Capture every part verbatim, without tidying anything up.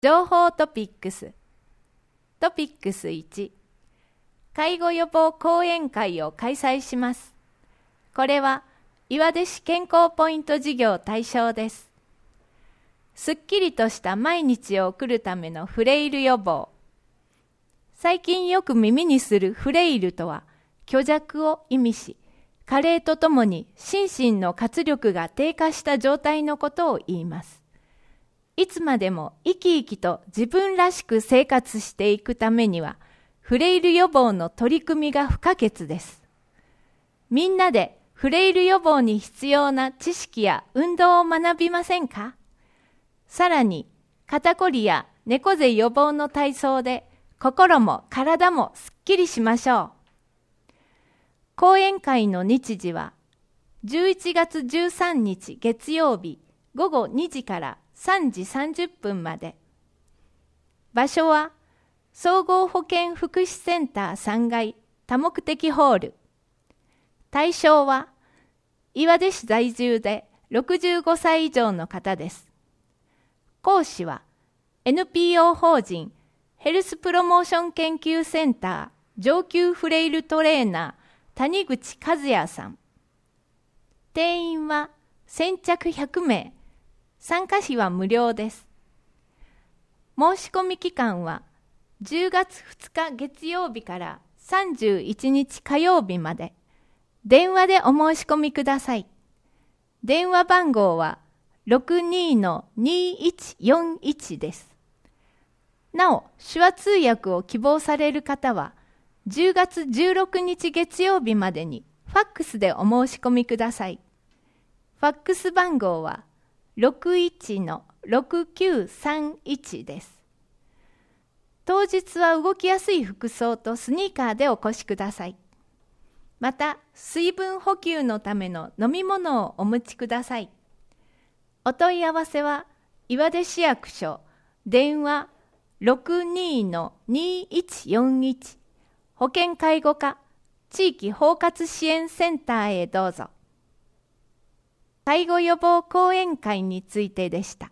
情報トピックストピックスいち、介護予防講演会を開催します。これは岩出市健康ポイント事業対象です。すっきりとした毎日を送るためのフレイル予防。最近よく耳にするフレイルとは、虚弱を意味し、加齢とともに心身の活力が低下した状態のことを言います。いつまでも生き生きと自分らしく生活していくためには、フレイル予防の取り組みが不可欠です。みんなでフレイル予防に必要な知識や運動を学びませんか？さらに、肩こりや猫背予防の体操で心も体もすっきりしましょう。講演会の日時は、じゅういちがつじゅうさんにち月曜日ごごにじからさんじさんじゅっぷんまで。場所は、総合保健福祉センターさんがい多目的ホール。対象は、岩出市在住でろくじゅうごさい以上の方です。講師は、エヌピーオー 法人ヘルスプロモーション研究センター上級フレイルトレーナー谷口和也さん。定員は先着ひゃくめい。参加費は無料です。申し込み期間はじゅうがつふつか月曜日からさんじゅういちにち火曜日まで。電話でお申し込みください。電話番号は ろくにーにーいちよんいち です。なお、手話通訳を希望される方は、じゅうがつじゅうろくにち月曜日までにファックスでお申し込みください。ファックス番号は ろくいちのろくきゅうさんいち です。当日は動きやすい服装とスニーカーでお越しください。また、水分補給のための飲み物をお持ちください。お問い合わせは、岩出市役所、電話 ろくにーのにーいちよんいち 保健介護課地域包括支援センターへどうぞ。介護予防講演会についてでした。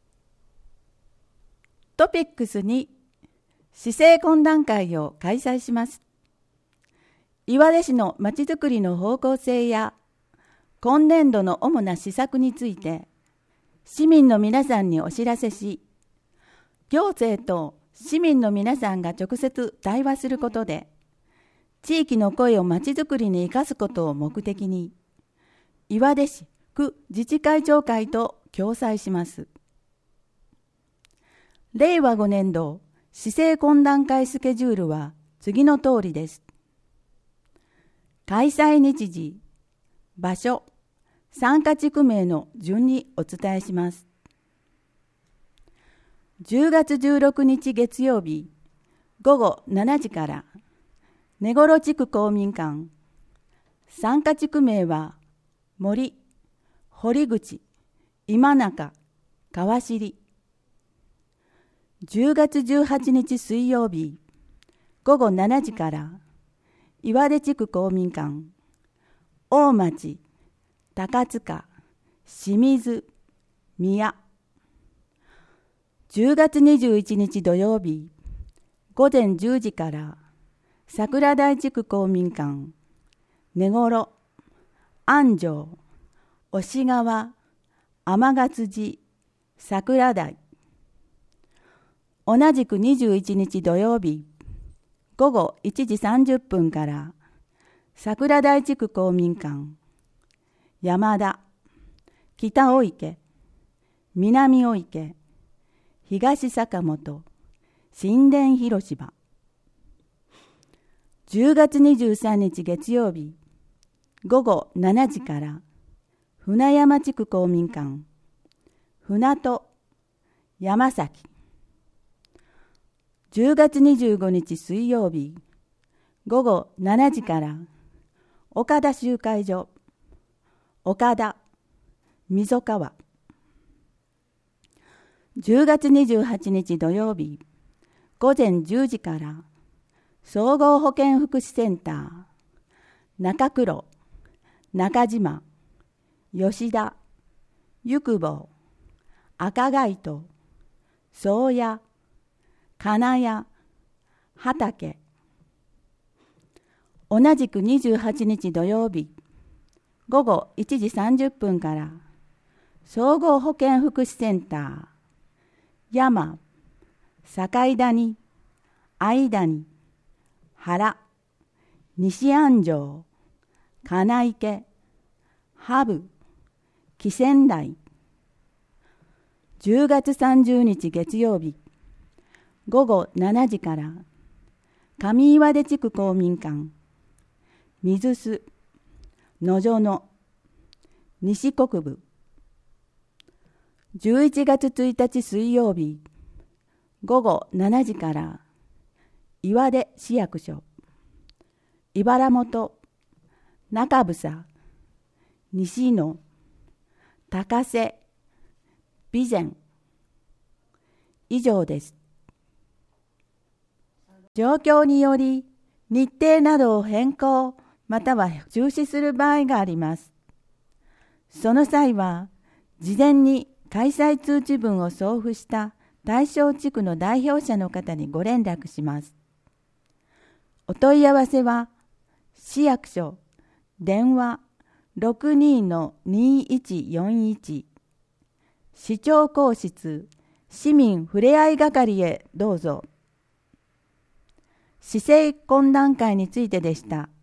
トピックスに市政懇談会を開催します。岩出市のまちづくりの方向性や今年度の主な施策について市民の皆さんにお知らせし、行政と市民の皆さんが直接対話することで、地域の声をまちづくりに生かすことを目的に、岩出市区自治会長会と共催します。れいわごねんど市政懇談会スケジュールは次の通りです。開催日時、場所、参加地区名の順にお伝えします。じゅうがつじゅうろくにち月曜日ごごしちじから根頃地区公民館。参加地区名は森、堀口、今中、川尻。じゅうがつじゅうはちにち水曜日ごごしちじから岩出地区公民館。大町、高塚、清水、宮。じゅうがつにじゅういちにち土曜日ごぜんじゅうじから桜台地区公民館。根頃、安城、押川、天ヶ辻、桜台。同じくにじゅういちにち土曜日ごごいちじさんじゅっぷんから桜台地区公民館。山田、北大池、南大池、東坂本、新田広芝。じゅうがつにじゅうさんにち月曜日ごごしちじから船山地区公民館。船戸、山崎。じゅうがつにじゅうごにち水曜日ごごしちじから岡田集会所。岡田、溝川。じゅうがつにじゅうはちにち土曜日ごぜんじゅうじから総合保健福祉センター。中黒、中島、吉田、ゆくぼう、赤街と宗谷、金谷、畑。同じくにじゅうはちにち土曜日、ごごいちじさんじゅっぷんから、総合保健福祉センター、山、境谷、相谷、原、西安城、金池、羽生、木仙台。じゅうがつさんじゅうにち月曜日、ごごしちじから、上岩出地区公民館、水須、野所野、西国部。じゅういちがつついたち水曜日、ごごしちじから、岩出市役所、茨本、中房、西野、高瀬、備前。以上です。状況により日程などを変更または中止する場合があります。その際は事前に開催通知文を送付した対象地区の代表者の方にご連絡します。お問い合わせは市役所電話 ろくにのにいちよんいち 市長公室市民ふれあい係へどうぞ。市政懇談会についてでした。